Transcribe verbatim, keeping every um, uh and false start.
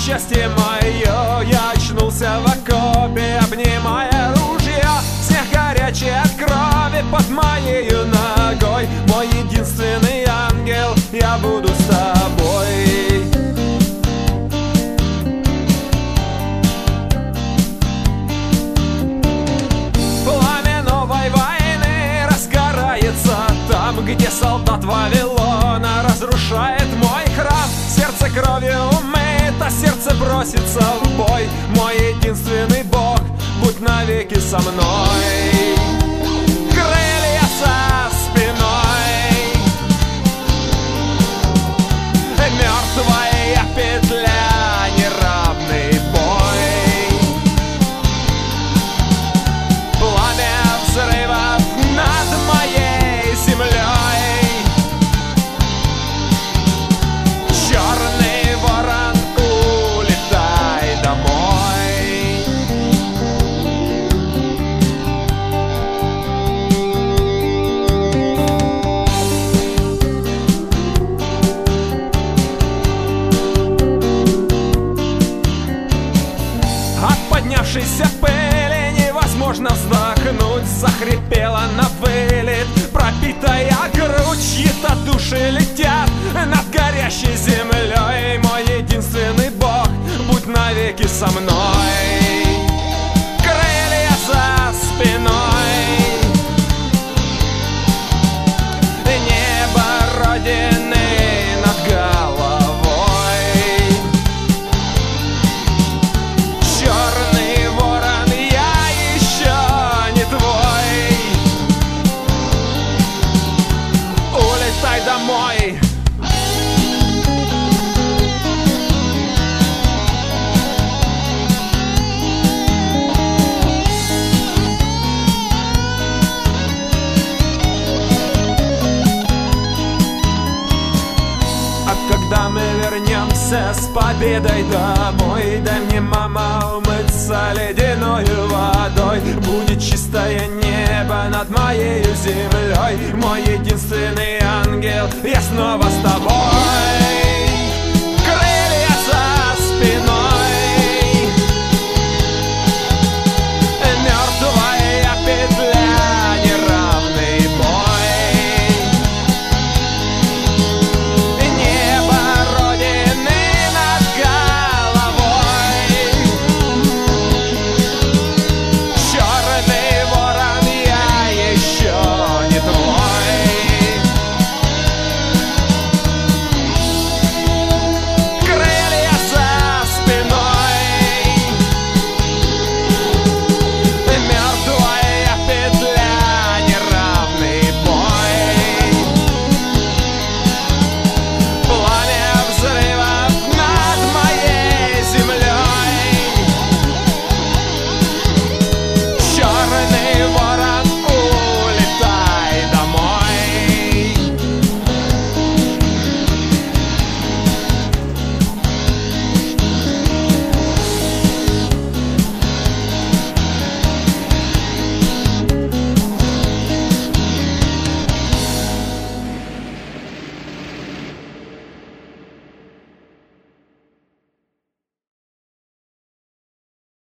счастье мое. Я очнулся в окопе, обнимая ружье. Снег горячий от крови под моею ногой. Мой единственный ангел, я буду с тобой. Пламя новой войны разгорается там, где солдат Вавилона разрушает мой храм. Сердце кровью умыто, сердце бросится в бой. Мой единственный Бог, будь навеки со мной. Крылья со спиной, мертвая петля, неравный бой. Пламя взрывов над моей землей. Черный ворон, улетай домой. От поднявшейся пыли невозможно вздохнуть. Захрипела на вылет пропитая грудь. Чьи-то души летят над горящей землей. Мой единственный Бог, будь навеки со мной. Крылья за спиной, небо Родины над головой. Черный ворон, я еще не твой. Улетай домой. А когда мы вернемся с победой домой, дай мне, мама, умыться ледяною водой. Будет чистое небо над моей землей. Мой единственный ангел, я снова с тобой.